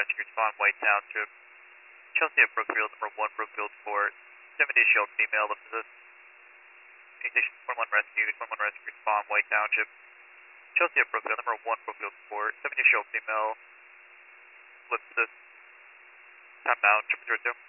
rescue respond, White Township. Chelsea at Brookfield, number 1 Brookfield Fort. 70-year-old female, lift assist. Station 21 rescue respond, White Township. Chelsea at Brookfield, number 1 Brookfield Fort. 70-year-old female, lift assist. Time out, 002.